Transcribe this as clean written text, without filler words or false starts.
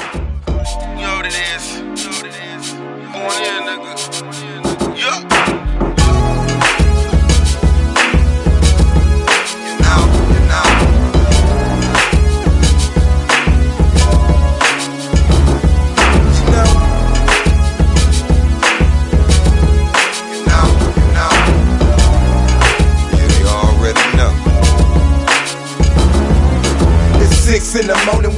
You know what it is. Going in, nigga. Yup. In the morning